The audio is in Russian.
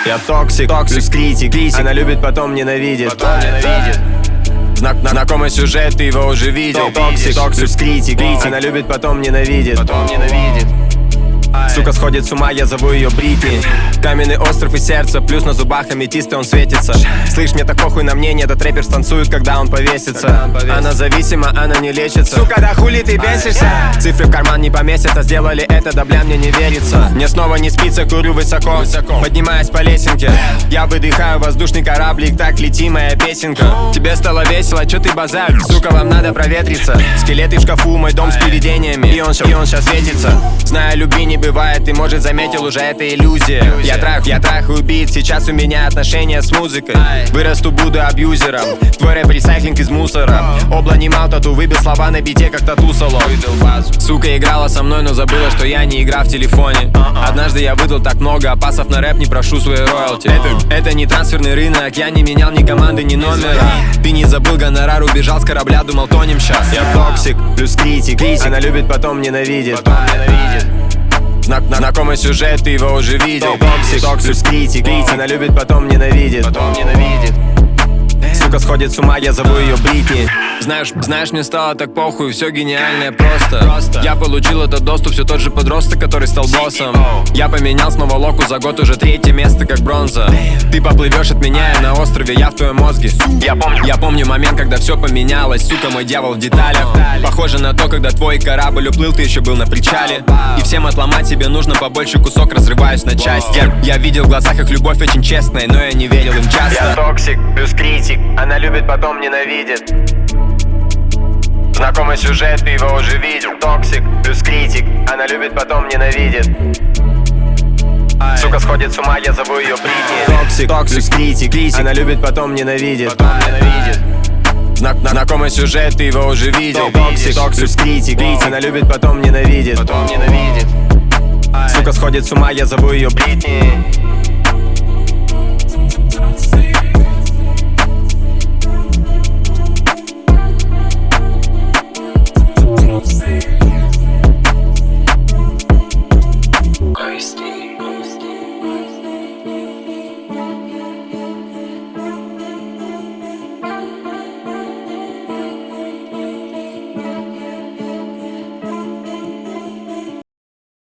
Я токсик, плюс критик. Она любит, потом ненавидит. Знакомый сюжет, ты его уже видел. Токсик, плюс критик. Она любит, потом ненавидит. Сука сходит с ума, я зову ее Бритни. Каменный остров и сердце, плюс на зубах аметист, и он светится. Слышь, мне так похуй на мнение, этот рэпер станцует, когда он повесится. Она зависима, она не лечится. Сука, да хули ты бесишься? Цифры в карман не поместятся, сделали это, да бля, мне не верится. Мне снова не спится, курю высоко, поднимаясь по лесенке. Я выдыхаю воздушный кораблик, так лети моя песенка. Тебе стало весело, чё ты базаришь? Сука, вам надо проветриться. Скелеты в шкафу, мой дом с привидениями, и он сейчас светится. Знаю, любви не бывает, ты, может, заметил, уже это иллюзия. Я трахаю убийц, сейчас у меня отношения с музыкой. Вырасту, буду абьюзером, твой рэп ресайклинг из мусора. Обла немал, тату выбил слова на бите, как тату соло. Сука играла со мной, но забыла, что я не игра в телефоне. Однажды я выдал так много, а пасов на рэп не прошу свои роялти. Это не трансферный рынок, я не менял ни команды, ни номера. Ты не забыл гонорар, убежал с корабля, думал, тонем щас. Я токсик, плюс критик. Она любит, потом ненавидит. Знакомый сюжет, ты его уже видел. Токсик, плюс критик. Она любит, потом ненавидит. Сука сходит с ума, я зову ее Бритни. Знаешь, мне стало так похуй, все гениальное просто. Я получил этот доступ, все тот же подросток, который стал боссом. Я поменял снова локу, за год уже 3-е место, как бронза. Ты поплывешь от меня, я на острове, я в твоем мозге. Я помню момент, когда все поменялось, сука, мой дьявол в деталях. Похоже на то, когда твой корабль уплыл, ты еще был на причале. И всем отломать тебе нужно побольше кусок, разрываюсь на части. Я видел в глазах их любовь очень честная, но я не верил им часто. Я токсик, плюс критик. Она любит, потом ненавидит. Знакомый сюжет, ты его уже видел. Токсик, плюс критик. Она любит, потом ненавидит. Сука сходит с ума, я зову ее Бритни. Токсик, плюс критик. Она любит, потом ненавидит. Знакомый сюжет, ты его уже видел. Токсик, плюс критик. Она любит, потом ненавидит. Сука сходит с ума, я зову ее Бритни.